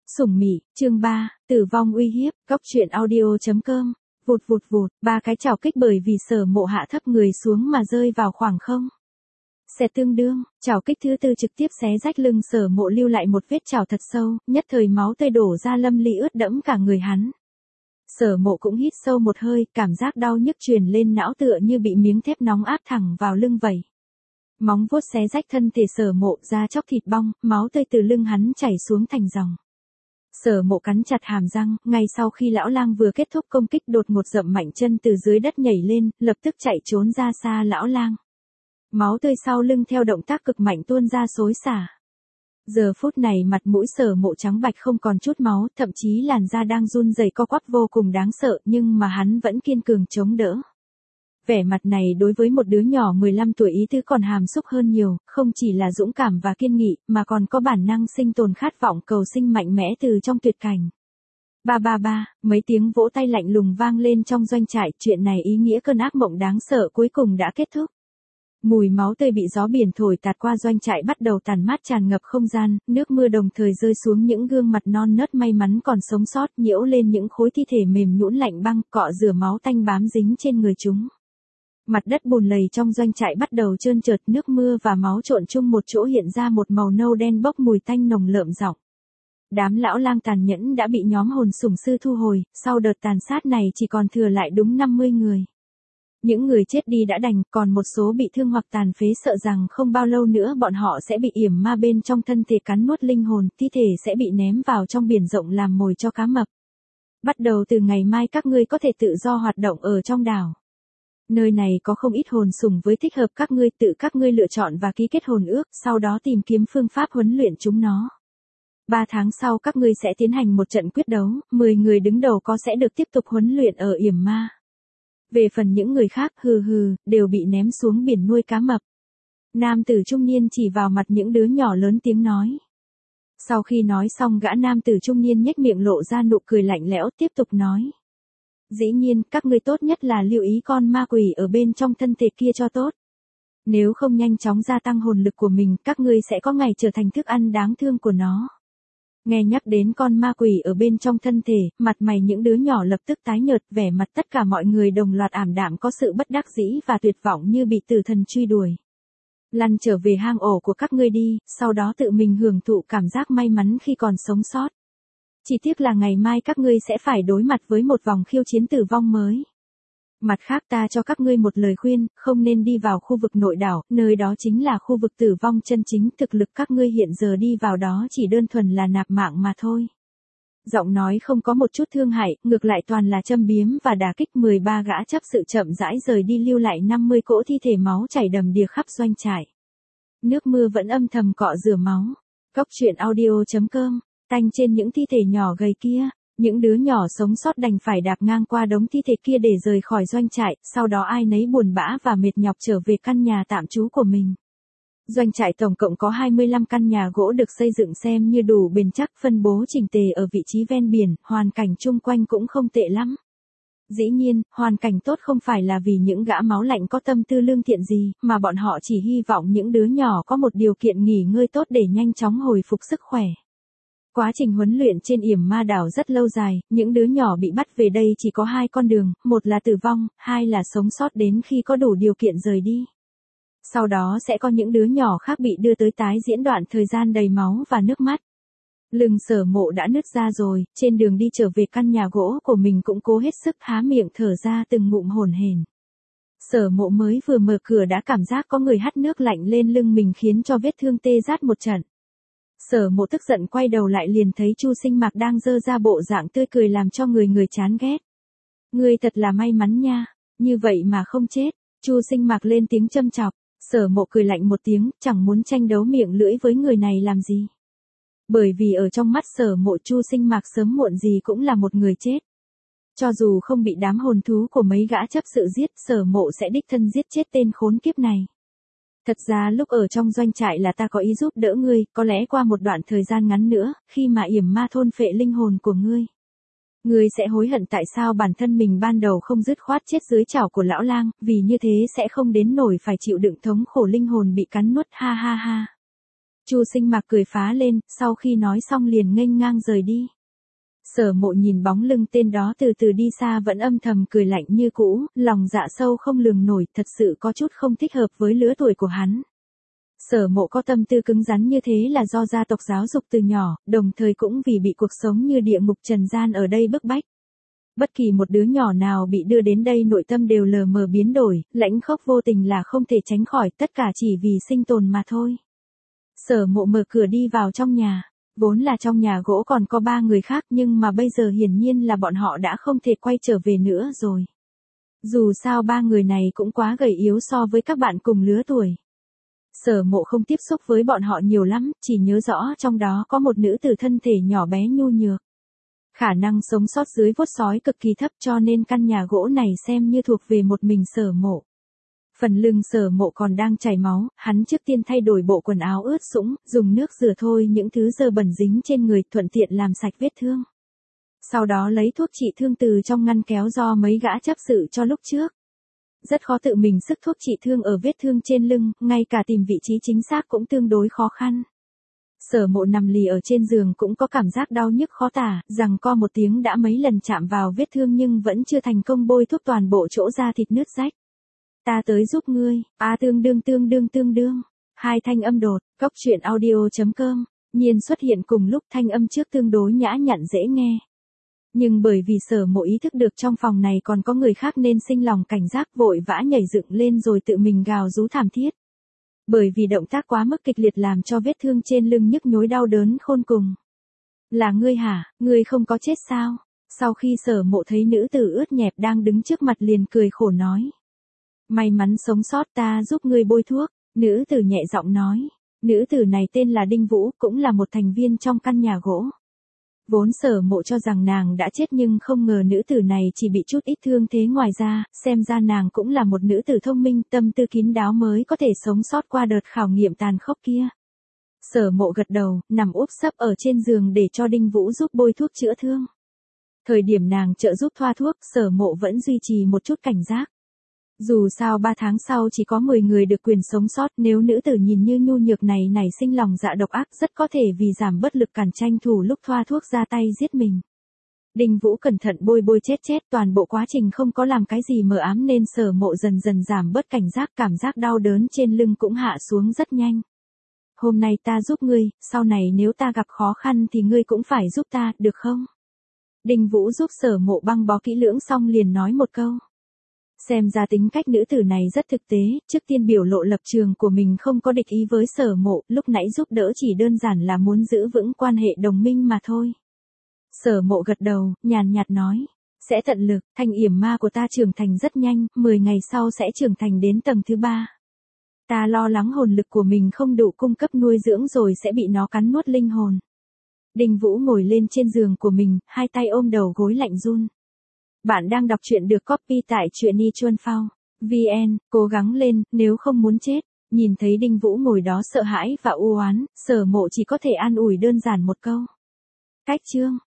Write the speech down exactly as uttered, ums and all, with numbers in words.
Sủng Mị, chương ba, Tử vong uy hiếp, góc truyện audio.com, vụt vụt vụt, ba cái chảo kích bởi vì Sở Mộ hạ thấp người xuống mà rơi vào khoảng không. Xẹt tương đương, chảo kích thứ tư trực tiếp xé rách lưng Sở Mộ lưu lại một vết chảo thật sâu, nhất thời máu tươi đổ ra lâm ly ướt đẫm cả người hắn. Sở Mộ cũng hít sâu một hơi, cảm giác đau nhức truyền lên não tựa như bị miếng thép nóng áp thẳng vào lưng vậy. Móng vuốt xé rách thân thể Sở Mộ ra chóc thịt bong, máu tươi từ lưng hắn chảy xuống thành dòng. Sở Mộ cắn chặt hàm răng, ngay sau khi lão lang vừa kết thúc công kích đột ngột dậm mạnh chân từ dưới đất nhảy lên, lập tức chạy trốn ra xa lão lang. Máu tươi sau lưng theo động tác cực mạnh tuôn ra xối xả. Giờ phút này mặt mũi Sở Mộ trắng bạch không còn chút máu, thậm chí làn da đang run rẩy co quắp vô cùng đáng sợ, nhưng mà hắn vẫn kiên cường chống đỡ. Vẻ mặt này đối với một đứa nhỏ mười lăm tuổi ý tứ còn hàm xúc hơn nhiều, không chỉ là dũng cảm và kiên nghị, mà còn có bản năng sinh tồn khát vọng cầu sinh mạnh mẽ từ trong tuyệt cảnh. Ba ba ba, mấy tiếng vỗ tay lạnh lùng vang lên trong doanh trại, chuyện này ý nghĩa cơn ác mộng đáng sợ cuối cùng đã kết thúc. Mùi máu tươi bị gió biển thổi tạt qua doanh trại bắt đầu tàn mát tràn ngập không gian, nước mưa đồng thời rơi xuống những gương mặt non nớt may mắn còn sống sót, nhiễu lên những khối thi thể mềm nhũn lạnh băng, cọ rửa máu tanh bám dính trên người chúng. Mặt đất bùn lầy trong doanh trại bắt đầu trơn trượt, nước mưa và máu trộn chung một chỗ hiện ra một màu nâu đen bốc mùi tanh nồng lợm giọng. Đám lão lang tàn nhẫn đã bị nhóm hồn sủng sư thu hồi, sau đợt tàn sát này chỉ còn thừa lại đúng năm mươi người. Những người chết đi đã đành, còn một số bị thương hoặc tàn phế sợ rằng không bao lâu nữa bọn họ sẽ bị yểm ma bên trong thân thể cắn nuốt linh hồn, thi thể sẽ bị ném vào trong biển rộng làm mồi cho cá mập. Bắt đầu từ ngày mai các ngươi có thể tự do hoạt động ở trong đảo. Nơi này có không ít hồn sủng với thích hợp các ngươi, tự các ngươi lựa chọn và ký kết hồn ước, sau đó tìm kiếm phương pháp huấn luyện chúng nó. Ba tháng sau các ngươi sẽ tiến hành một trận quyết đấu, mười người đứng đầu có sẽ được tiếp tục huấn luyện ở yểm ma. Về phần những người khác, hừ hừ, đều bị ném xuống biển nuôi cá mập. Nam tử trung niên chỉ vào mặt những đứa nhỏ lớn tiếng nói. Sau khi nói xong gã nam tử trung niên nhếch miệng lộ ra nụ cười lạnh lẽo tiếp tục nói. Dĩ nhiên, các ngươi tốt nhất là lưu ý con ma quỷ ở bên trong thân thể kia cho tốt. Nếu không nhanh chóng gia tăng hồn lực của mình, các ngươi sẽ có ngày trở thành thức ăn đáng thương của nó. Nghe nhắc đến con ma quỷ ở bên trong thân thể, mặt mày những đứa nhỏ lập tức tái nhợt, vẻ mặt tất cả mọi người đồng loạt ảm đạm có sự bất đắc dĩ và tuyệt vọng như bị tử thần truy đuổi. Lăn trở về hang ổ của các ngươi đi, sau đó tự mình hưởng thụ cảm giác may mắn khi còn sống sót. Chỉ tiếc là ngày mai các ngươi sẽ phải đối mặt với một vòng khiêu chiến tử vong mới. Mặt khác ta cho các ngươi một lời khuyên, không nên đi vào khu vực nội đảo, nơi đó chính là khu vực tử vong chân chính, thực lực các ngươi hiện giờ đi vào đó chỉ đơn thuần là nạp mạng mà thôi. Giọng nói không có một chút thương hại, ngược lại toàn là châm biếm và đả kích. Mười ba gã chấp sự chậm rãi rời đi lưu lại năm mươi cỗ thi thể máu chảy đầm đìa khắp doanh trại. Nước mưa vẫn âm thầm cọ rửa máu. Góc truyện audio.com, tanh trên những thi thể nhỏ gầy kia. Những đứa nhỏ sống sót đành phải đạp ngang qua đống thi thể kia để rời khỏi doanh trại, sau đó ai nấy buồn bã và mệt nhọc trở về căn nhà tạm trú của mình. Doanh trại tổng cộng có hai mươi lăm căn nhà gỗ được xây dựng xem như đủ bền chắc, phân bố chỉnh tề ở vị trí ven biển, hoàn cảnh chung quanh cũng không tệ lắm. Dĩ nhiên, hoàn cảnh tốt không phải là vì những gã máu lạnh có tâm tư lương thiện gì, mà bọn họ chỉ hy vọng những đứa nhỏ có một điều kiện nghỉ ngơi tốt để nhanh chóng hồi phục sức khỏe. Quá trình huấn luyện trên yểm ma đảo rất lâu dài, những đứa nhỏ bị bắt về đây chỉ có hai con đường, một là tử vong, hai là sống sót đến khi có đủ điều kiện rời đi. Sau đó sẽ có những đứa nhỏ khác bị đưa tới tái diễn đoạn thời gian đầy máu và nước mắt. Lưng Sở Mộ đã nứt ra rồi, trên đường đi trở về căn nhà gỗ của mình cũng cố hết sức há miệng thở ra từng ngụm hổn hển. Sở Mộ mới vừa mở cửa đã cảm giác có người hắt nước lạnh lên lưng mình khiến cho vết thương tê rát một trận. Sở Mộ tức giận quay đầu lại liền thấy Chu Sinh Mạc đang dơ ra bộ dạng tươi cười làm cho người người chán ghét. Ngươi thật là may mắn nha, như vậy mà không chết. Chu Sinh Mạc lên tiếng châm chọc. Sở Mộ cười lạnh một tiếng, chẳng muốn tranh đấu miệng lưỡi với người này làm gì. Bởi vì ở trong mắt Sở Mộ Chu Sinh Mạc sớm muộn gì cũng là một người chết. Cho dù không bị đám hồn thú của mấy gã chấp sự giết, Sở Mộ sẽ đích thân giết chết tên khốn kiếp này. Thật ra lúc ở trong doanh trại là ta có ý giúp đỡ ngươi, có lẽ qua một đoạn thời gian ngắn nữa, khi mà yểm ma thôn phệ linh hồn của ngươi, ngươi sẽ hối hận tại sao bản thân mình ban đầu không dứt khoát chết dưới chảo của lão lang, vì như thế sẽ không đến nổi phải chịu đựng thống khổ linh hồn bị cắn nuốt, ha ha ha. Chu Sinh Mạc cười phá lên, sau khi nói xong liền nghênh ngang rời đi. Sở Mộ nhìn bóng lưng tên đó từ từ đi xa vẫn âm thầm cười lạnh như cũ, lòng dạ sâu không lường nổi, thật sự có chút không thích hợp với lứa tuổi của hắn. Sở Mộ có tâm tư cứng rắn như thế là do gia tộc giáo dục từ nhỏ, đồng thời cũng vì bị cuộc sống như địa ngục trần gian ở đây bức bách. Bất kỳ một đứa nhỏ nào bị đưa đến đây nội tâm đều lờ mờ biến đổi, lãnh khốc vô tình là không thể tránh khỏi, tất cả chỉ vì sinh tồn mà thôi. Sở Mộ mở cửa đi vào trong nhà, vốn là trong nhà gỗ còn có ba người khác nhưng mà bây giờ hiển nhiên là bọn họ đã không thể quay trở về nữa rồi. Dù sao ba người này cũng quá gầy yếu so với các bạn cùng lứa tuổi. Sở Mộ không tiếp xúc với bọn họ nhiều lắm, chỉ nhớ rõ trong đó có một nữ tử thân thể nhỏ bé nhu nhược. Khả năng sống sót dưới vốt sói cực kỳ thấp cho nên căn nhà gỗ này xem như thuộc về một mình Sở Mộ. Phần lưng Sở Mộ còn đang chảy máu, hắn trước tiên thay đổi bộ quần áo ướt sũng, dùng nước rửa thôi những thứ dơ bẩn dính trên người, thuận tiện làm sạch vết thương. Sau đó lấy thuốc trị thương từ trong ngăn kéo do mấy gã chấp sự cho lúc trước. Rất khó tự mình sức thuốc trị thương ở vết thương trên lưng, ngay cả tìm vị trí chính xác cũng tương đối khó khăn. Sở Mộ nằm lì ở trên giường cũng có cảm giác đau nhức khó tả, rằng co một tiếng đã mấy lần chạm vào vết thương nhưng vẫn chưa thành công bôi thuốc toàn bộ chỗ da thịt nứt rách. Ta tới giúp ngươi, a tương đương tương đương tương đương. Hai thanh âm đột, cốc truyện audio chấm com, nhiên xuất hiện cùng lúc, thanh âm trước tương đối nhã nhặn dễ nghe. Nhưng bởi vì Sở Mộ ý thức được trong phòng này còn có người khác nên sinh lòng cảnh giác, vội vã nhảy dựng lên rồi tự mình gào rú thảm thiết. Bởi vì động tác quá mức kịch liệt làm cho vết thương trên lưng nhức nhối đau đớn khôn cùng. Là ngươi hả, ngươi không có chết sao? Sau khi Sở Mộ thấy nữ tử ướt nhẹp đang đứng trước mặt liền cười khổ nói. May mắn sống sót, ta giúp ngươi bôi thuốc, nữ tử nhẹ giọng nói. Nữ tử này tên là Đinh Vũ, cũng là một thành viên trong căn nhà gỗ. Vốn Sở Mộ cho rằng nàng đã chết nhưng không ngờ nữ tử này chỉ bị chút ít thương thế, ngoài ra, xem ra nàng cũng là một nữ tử thông minh, tâm tư kín đáo mới có thể sống sót qua đợt khảo nghiệm tàn khốc kia. Sở Mộ gật đầu, nằm úp sấp ở trên giường để cho Đinh Vũ giúp bôi thuốc chữa thương. Thời điểm nàng trợ giúp thoa thuốc, Sở Mộ vẫn duy trì một chút cảnh giác. Dù sao ba tháng sau chỉ có mười người được quyền sống sót, nếu nữ tử nhìn như nhu nhược này nảy sinh lòng dạ độc ác, rất có thể vì giảm bất lực cản tranh thủ lúc thoa thuốc ra tay giết mình. Đinh Vũ cẩn thận bôi bôi chết chết, toàn bộ quá trình không có làm cái gì mờ ám nên Sở Mộ dần dần giảm bớt cảnh giác, cảm giác đau đớn trên lưng cũng hạ xuống rất nhanh. Hôm nay ta giúp ngươi, sau này nếu ta gặp khó khăn thì ngươi cũng phải giúp ta, được không? Đinh Vũ giúp Sở Mộ băng bó kỹ lưỡng xong liền nói một câu. Xem ra tính cách nữ tử này rất thực tế, trước tiên biểu lộ lập trường của mình không có địch ý với Sở Mộ, lúc nãy giúp đỡ chỉ đơn giản là muốn giữ vững quan hệ đồng minh mà thôi. Sở Mộ gật đầu, nhàn nhạt nói, sẽ tận lực, thanh yểm ma của ta trưởng thành rất nhanh, mười ngày sau sẽ trưởng thành đến tầng thứ ba. Ta lo lắng hồn lực của mình không đủ cung cấp nuôi dưỡng rồi sẽ bị nó cắn nuốt linh hồn. Đinh Vũ ngồi lên trên giường của mình, hai tay ôm đầu gối lạnh run. Bạn đang đọc truyện được copy tại truyện.ichuanphao chấm vn, cố gắng lên, nếu không muốn chết. Nhìn thấy Đinh Vũ ngồi đó sợ hãi và u oán, Sở Mộ chỉ có thể an ủi đơn giản một câu. Cách chương,